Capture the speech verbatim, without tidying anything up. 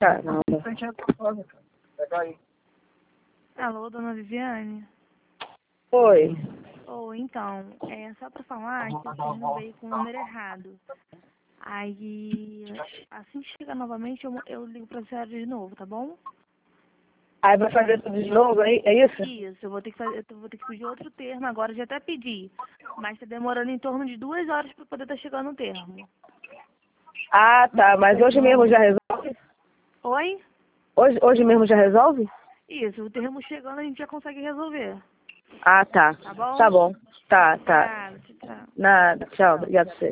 Caramba. Alô, dona Viviane? Oi. Ou então, é só pra falar que o termo veio com o número errado. Aí, assim que chegar novamente, eu, eu ligo pra senhora de novo, tá bom? Aí vai fazer tudo de novo, é, é isso? Isso, eu vou ter que fazer, eu vou ter que pedir outro termo agora, eu já até pedi. Mas tá demorando em torno de duas horas pra poder estar chegando o termo. Ah, tá. Mas hoje mesmo já resolve? Oi? Hoje, hoje mesmo já resolve? Isso, o termo chegando a gente já consegue resolver. Ah, tá. Tá bom? Tá bom. Tá, tá. Obrigada, tchau, tchau. Nada. Tchau. Obrigado a você.